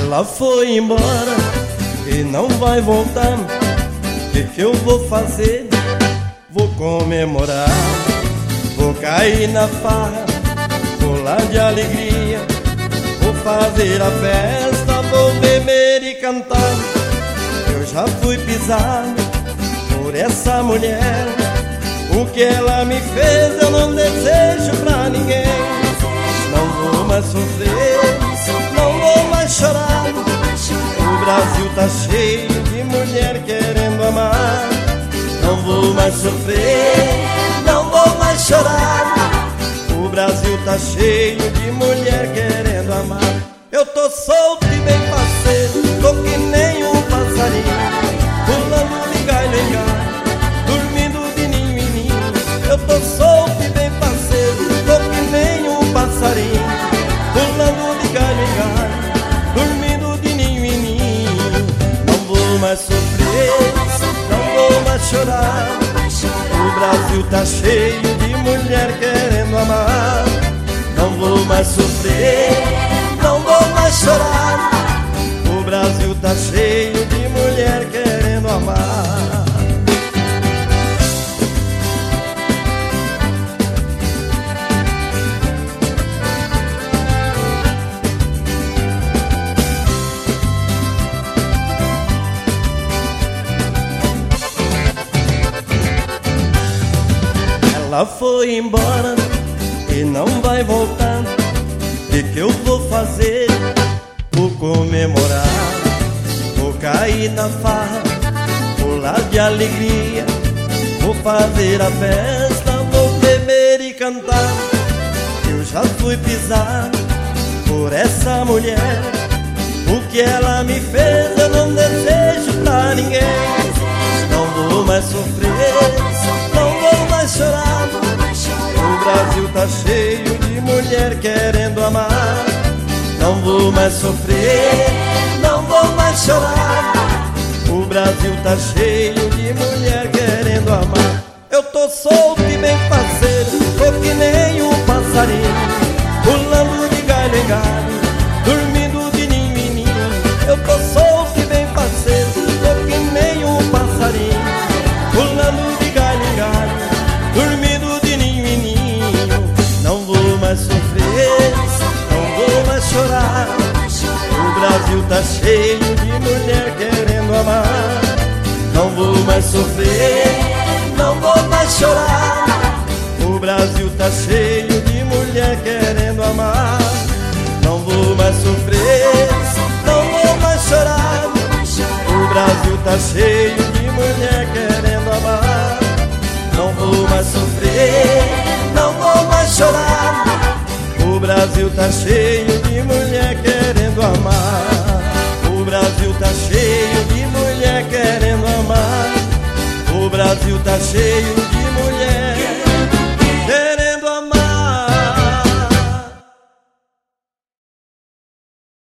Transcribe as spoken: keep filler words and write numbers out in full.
Ela foi embora e não vai voltar. O que que eu vou fazer? Vou comemorar, vou cair na farra, pular de alegria, vou fazer a festa, vou beber e cantar. Eu já fui pisado por essa mulher, o que ela me fez eu não desejo pra ninguém. Não vou mais sofrer, não vou mais chorar. O Brasil tá cheio de mulher querendo amar. Não vou mais sofrer, não vou mais chorar. O Brasil tá cheio de mulher querendo amar. Eu tô solto e bem parceiro, tô que nem um passarinho, pulando de galho em galho, dormindo de ninho em ninho. Eu tô solto e bem parceiro, tô que nem um passarinho, pulando de galho em galho, dormindo de ninho em ninho. Não vou mais sofrer, não vou mais chorar. O Brasil tá cheio de mulher querendo amar. Não vou mais sofrer, não vou mais chorar. O Brasil tá cheio de mulher querendo amar. Ela foi embora e não vai voltar. O que que eu vou fazer? Vou comemorar, vou cair na farra, pular de alegria, vou fazer a festa, vou beber e cantar. Eu já fui pisado por essa mulher, o que ela me fez eu não desejo pra ninguém. Não vou mais sofrer, não vou mais chorar. O Brasil tá cheio de mulher querendo amar. Não vou mais sofrer, não vou mais chorar. O Brasil tá cheio de mulher querendo amar. Eu tô solto e bem parceiro, tô que nem um passarinho, pulando de galho em galho, dormindo de ninho em ninho. Eu tô solto e bem parceiro, tô que nem um passarinho, pulando de galho em galho, dormindo de ninho em ninho. Não vou mais sofrer, não vou mais chorar. O Brasil tá cheio de mulher querendo amar. Não vou mais sofrer, não vou mais chorar. O Brasil tá cheio de mulher querendo amar. Não vou mais sofrer, não vou mais chorar. O Brasil tá cheio de mulher querendo amar. Não vou mais sofrer, não vou mais chorar. O Brasil tá cheio de mulher querendo amar. O Brasil tá cheio de mulher querendo amar. O Brasil tá cheio